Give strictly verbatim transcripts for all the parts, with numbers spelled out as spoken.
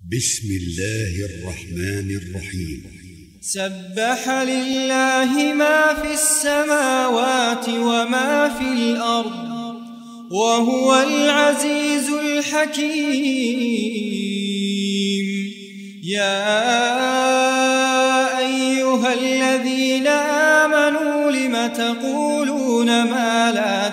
بسم الله الرحمن الرحيم. سبح لله ما في السماوات وما في الأرض وهو العزيز الحكيم. يا أيها الذين آمنوا لم تقولون ما لا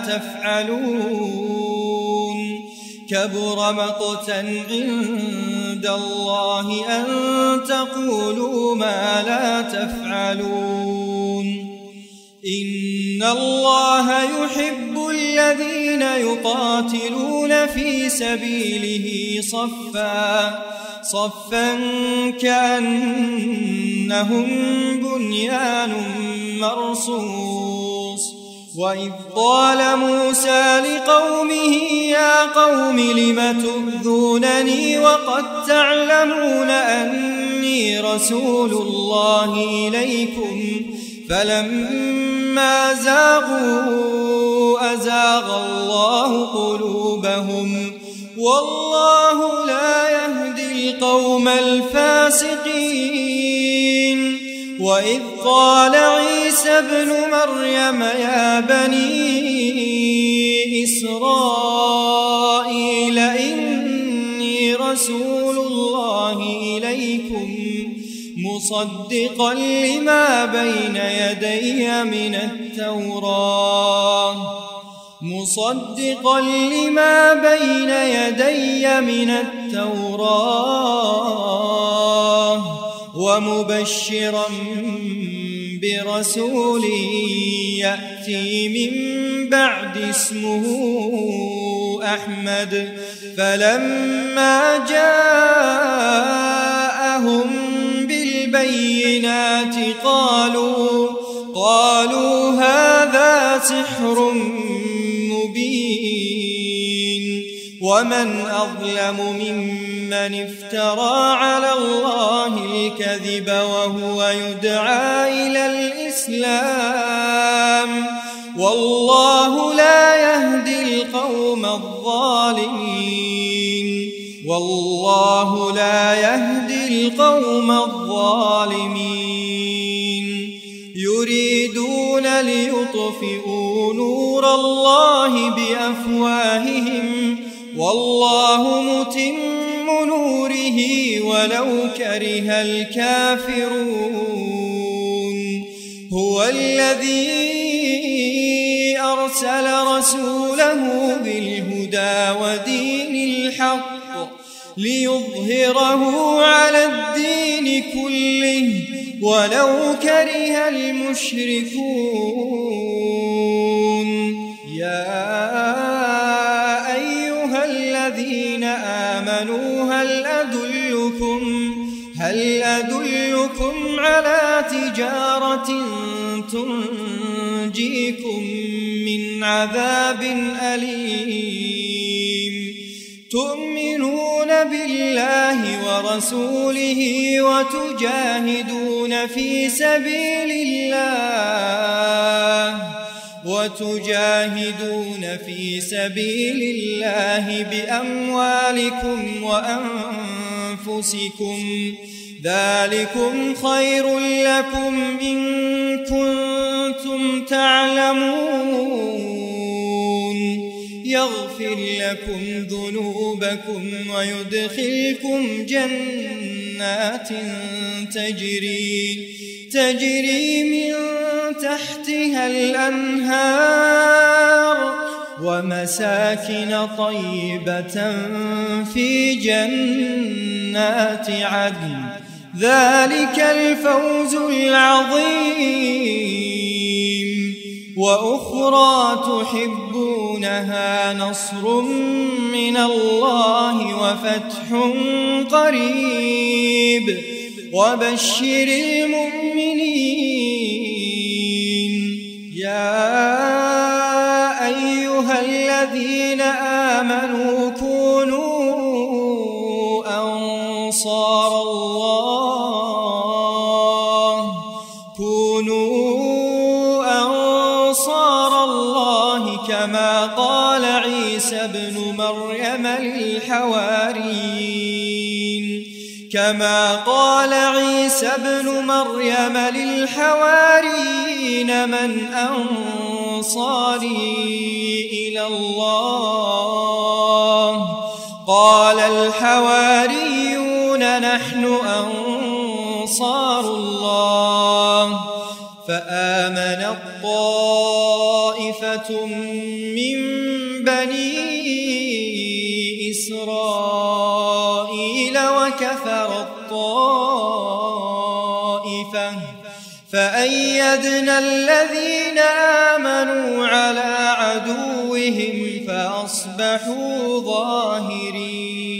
تفعلون؟ كبر مقتا عند الله أن تقولوا ما لا تفعلون. إن الله يحب الذين يقاتلون في سبيله صفا صفا كأنهم بنيان مرصوص. وإذ قال موسى لقومه يا قوم لم تؤذونني وقد تعلمون أني رسول الله إليكم فلما زاغوا أزاغ الله قلوبهم والله لا يهدي القوم الفاسقين. وإذ قال عيسى ابن مريم يا بني إسرائيل إني رسول الله إليكم مصدقا لما بين يدي من التوراة مصدقا لما بين يدي من التوراة ومبشرا برسول يأتي من بعد اسمه أحمد. فلما جاءهم بالبينات قالوا قالوا هذا سحر مبين. ومن أظلم ممن افترى على الله الكذب وهو يدعى إلى الإسلام والله لا يهدي القوم الظالمين. والله لا يهدي القوم الظالمين. يريدون ليطفئوا نور الله بأفواههم والله متم نوره ولو كره الكافرون. هو الذي أرسل رسوله بالهدى ودين الحق ليظهره على الدين كله ولو كره المشركون. يا أيها الذين آمنوا هل أدلكم هل أدلكم على تجارة تنجيكم من عذاب أليم؟ تؤمنون بالله ورسوله وتجاهدون في سبيل الله وتجاهدون في سبيل الله بأموالكم وأنفسكم ذلكم خير لكم إن كنتم تعلمون. يغفر لكم ذنوبكم ويدخلكم جنات تجري تجري من تحتها الأنهار ومساكن طيبة في جنات عدن. ذلك الفوز العظيم. وأخرى تحبونها نصر من الله وفتح قريب وبشر المؤمنين. يا أيها الذين آمنوا كونوا أنصار الله كونوا أنصار الله كما قال عيسى ابن مريم للحواريين كما قال عيسى ابن مريم للحواريين من أنصاري إلى الله قال الحواريون نحن أنصار الله فآمنت طائفة من بني إسرائيل وكفرت طائفة فأيدنا الذين آمنوا على عدوهم فأصبحوا ظاهرين.